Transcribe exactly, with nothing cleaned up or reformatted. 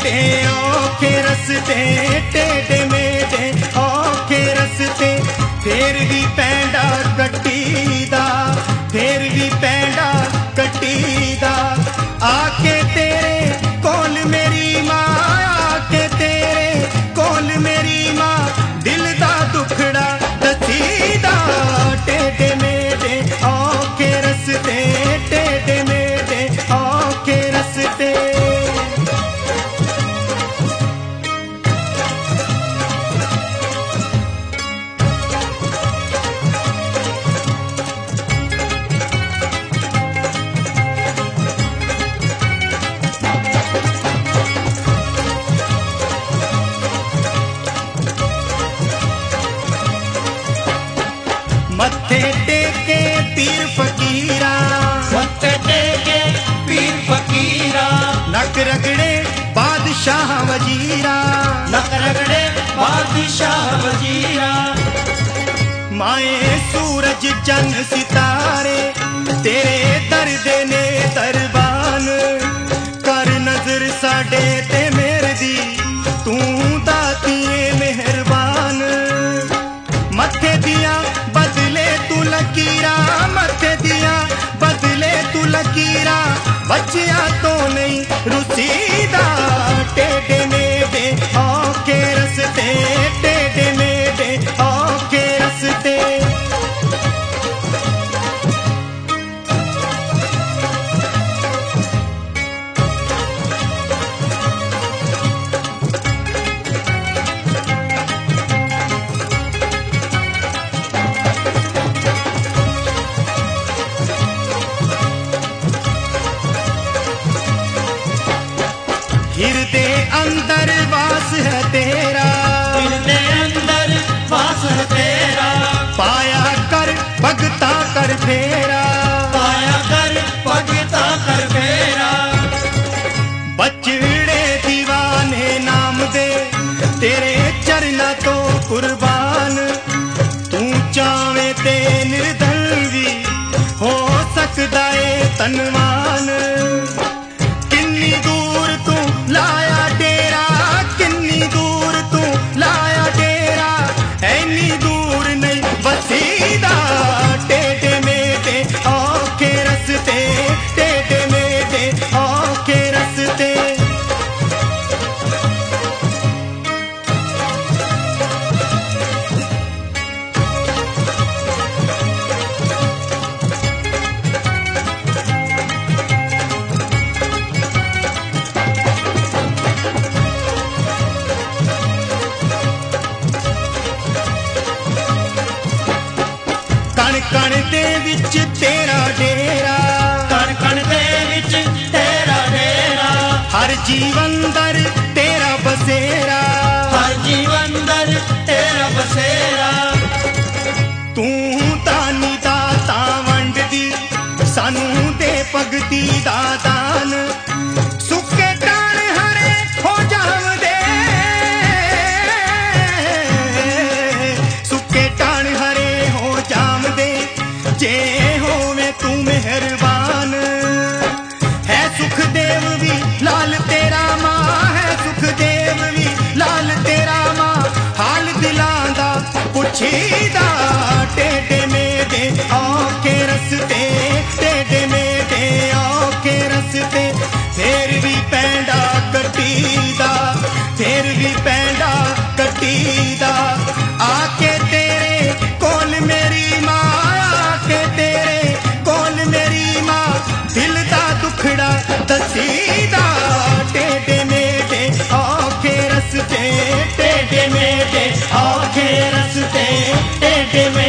मेरे औखे रस्ते टेढ़े मेरे औखे रस्ते फिर भी पैंडा कट्टीदा फिर भी पैंडा कट्टीदा आके तेरे कोल मेरी माँ आके तेरे कोल मेरी माँ दिल दा दुखड़ा दसीदा टेढ़े मेरे औखे रस्ते टेढ़े मेरे औखे रस्ते मत्थे टेके पीर फकीरा मत्थे टेके पीर फकीरा नक रगड़े बादशाह वजीरा नक रगड़े बादशाह वजीरा माए सूरज चंद सितारे तेरे दर्द ने दरबान कर नजर साडे ते मेरे दी तू दातिए मेहरबान मत्थे दिया बदले तू लकीरा मत्थे दिया बदले तू लकीरा बचिया तो नहीं रुसीदा टेढ़े मेरे औखे रस्ते टेढ़े मेरे औखे रस्ते हिरदे अंदर वास है तेरा हिरदे अंदर वास है तेरा पाया कर भगता कर फेरा पाया कर भगता कर फेरा बचड़े दीवाने नाम दे तेरे चरना तो कुर्बान तू चावे ते निर्धन भी हो सकदा है तनवान किन्नी दूर तू लाया डेरा किन्नी दूर तू लाया डेरा ऐनी दूर नहीं वसीदा टेढ़े मेरे औखे रस्ते टेढ़े मेरे औखे रस्ते कण कण दे विच तेरा डेरा कण कण दे विच तेरा डेरा हर जीवन दर तेरा बसेरा हर जीवन दर तेरा बसेरा तू तानी दाता वंड दी सानू दे भगती दा दान सुके टाण हरे हो जावदे सुके टाण हरे हो जावदे जे होवे तू मेहरबान है सुखदेव भी लाल तेरा मां है सुखदेव भी लाल तेरा मां हाल दिलां दा पुछीदा टेढ़े मेरे औखे रस्ते टेढ़े मेरे औखे रस्ते फिर भी पैंडा कट्टीदा फिर भी पैंडा कट्टीदा आके तेरे कोल मेरी मां आके तेरे कोल मेरी मां दिल दा दुखड़ा दसीदा टेढ़े मेरे औखे रस्ते टेढ़े मेरे औखे रस्ते टेढ़े